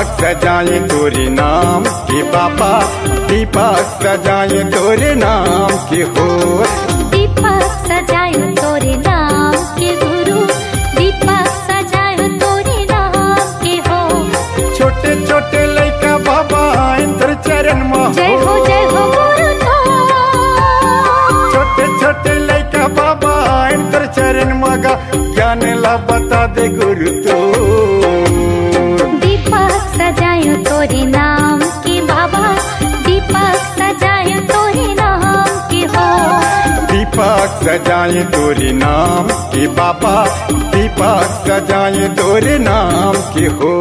दीपक सजाए तोरे नाम के बाबा, दीपक सजाए तोरे नाम के हो। दीपक सजाए तोरे नाम के गुरु, दीपक सजाए तोरे नाम के हो। छोटे छोटे लइका बाबा इंद्र चरण में जय हो गुरु तो। छोटे छोटे लइका बाबा इंद्र चरण मगा ज्ञान ला बता दे गुरु तो। दीपक सजाए तोरे नाम के बाबा, दीपक सजाए तोरे नाम के हो। दीपक सजाए तोरे नाम के बाबा, दीपक सजाए तोरे नाम के हो।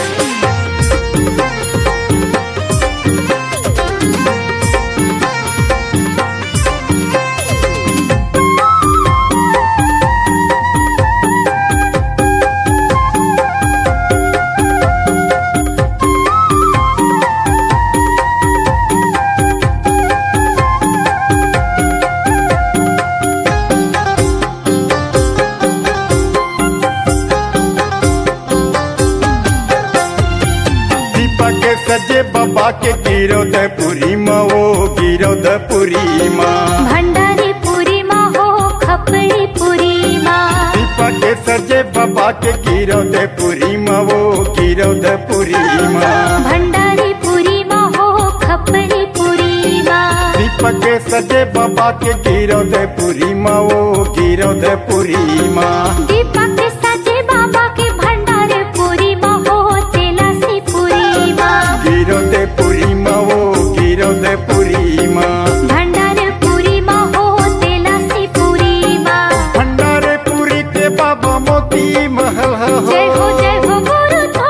सजे बाबा के गिरौदपुरी माँ, वो गिरौदपुरी माँ। भंडारी पुरी माँ हो खपड़ी पुरी माँ। दीपक के सजे बाबा के गिरौदपुरी माँ, वो गिरौदपुरी माँ। भंडारी पुरी माँ हो खपड़ी पुरी माँ। दीपक के सजे बाबा के गिरौदपुरी माँ, वो गिरौदपुरी माँ। दीपक के सजे बाबा के भंडारी पुरी माँ हो तेलासी पुरी माँ। गिरौदपुरी माँ, वो गिरौदपुरी माँ। भंडारपुरी माँ हो तेलासी पुरी माँ। भंडारपुरी के बाबा मोती महल हो। जय हो गुरु तो।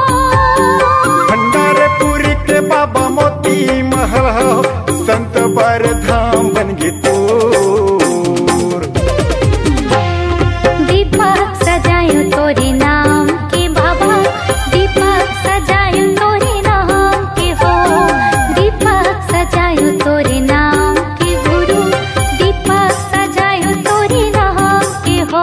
भंडारपुरी के बाबा मोती महल हो, संत बर धाम बन गे तोर। दीपक सजाए तोरे नाम के बाबा, दीपक सजाए तोरे नाम के हो। दीपक सजाए तोरे नाम के गुरु, दीपक सजाए तोरे नाम के हो।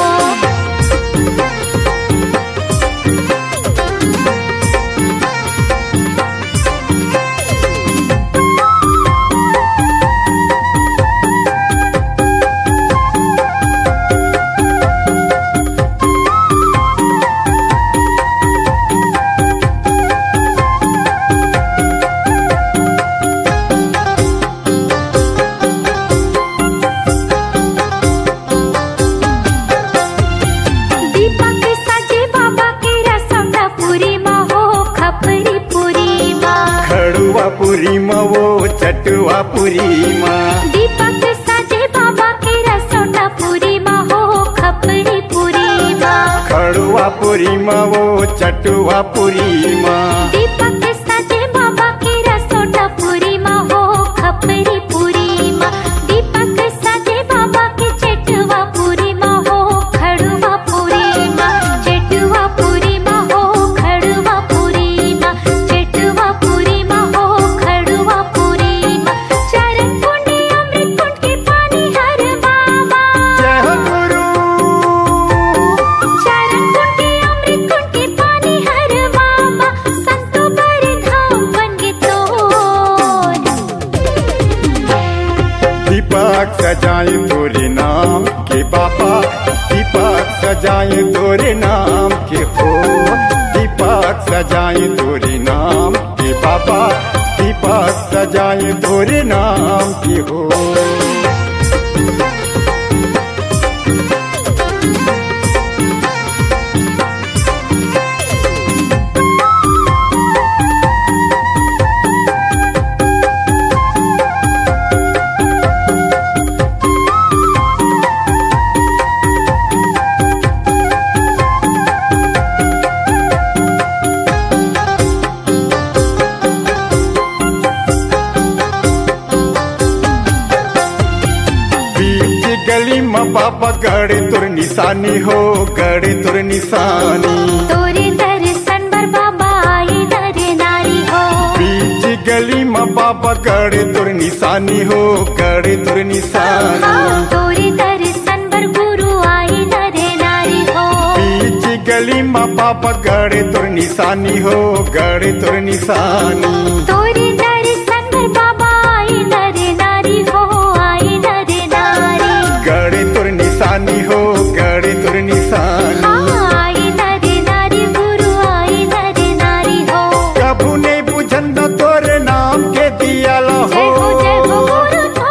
दीपक सजे बाबा के रसमपुरी माँ हो खपड़ी पुरी माँ। खड़ुआपुरी माँ, वो चटुआपुरी माँ। दीपक सजे बाबा के रसमपुरी माँ हो खपड़ी पुरी माँ। खड़ुआपुरी माँ, वो चटुआपुरी माँ। दीपक सजे बाबा के रसमपुरी माँ हो खपड़ी पुरी माँ। दीपक सजे बाबा के चटुआपुरी माँ हो खड़ुआपुरी माँ। चटुआपुरी माँ हो खड़ुआपुरी माँ। चटुआपुरी माँ हो खड़ुआपुरी माँ। चरण कुंडी अमृत कुंड के पानी हर बाबा। जय हो गुरु। चरण कुंडी अमृत कुंड के पानी हर बाबा। संतों पर धाम बन गे तोर। दीपक सजाए तोरे नाम के बाबा, दीपक सजाए तोरे नाम के हो। दीपक सजाए तोरे नाम के बाबा, दीपक सजाए तोरे नाम के हो। गली में बाबा गड़े तुर निशानी हो, गड़े तुर निशानी। तोरे दर्शन बर बाबा आई नर नारी हो। बीच गली में बाबा गड़े तुर निशानी हो, गड़े तुर निशानी। तोरे दर्शन बर गुरु आई नर नारी हो। बीच गली गढ़ी माँ बाबा गढ़े तुर निशानी हो, गढ़े तुर निशानी। तोरे दर्शन में बाबा आई नर नारी हो, आई नर नारी। गढ़े तुर निशानी हो, गढ़े तुर निशानी। आई नर नारी गुरु आई नर नारी हो। कबू नहीं बुझन न तोरे नाम के दिया जय हो, हो गुरु तो।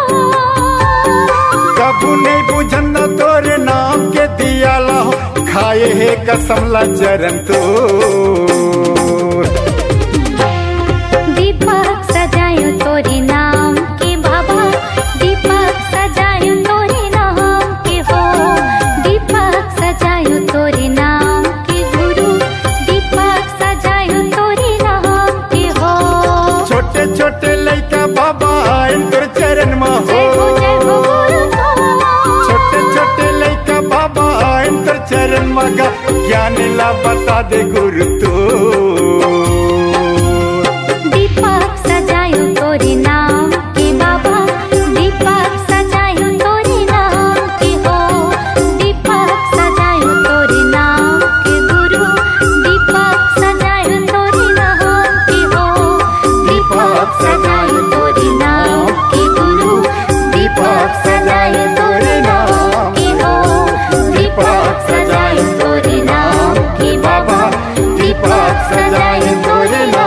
कबू नहीं बुझन न तोरे नाम के दिया हो, खाए है कसम ला चरण तो। दीपक सजायो तोरे नाम के बाबा, दीपक सजायो तोरे नाम के हो। दीपक सजायो तोरे नाम के गुरु, दीपक सजायो तोरे नाम के हो। छोटे छोटे लइका बाबा आए तोर चरण में जय हो, हो गुरु तो। छोटे छोटे लइका बाबा आए तोर चरण में ज्ञान ला बता दे गुरु तो। दीपक सजायो तोरे नाम के बाबा, दीपक सजायो तोरे नाम के हो। दीपक सजायो तोरे नाम के गुरु, दीपक सजायो तोरे नाम के हो। दीपक सजायो तोरे नाम के गुरु, दीपक सजायो तोरे नाम के हो। दीपक सजायो तोरे नाम के बाबा, दीपक सजायो तोरे नाम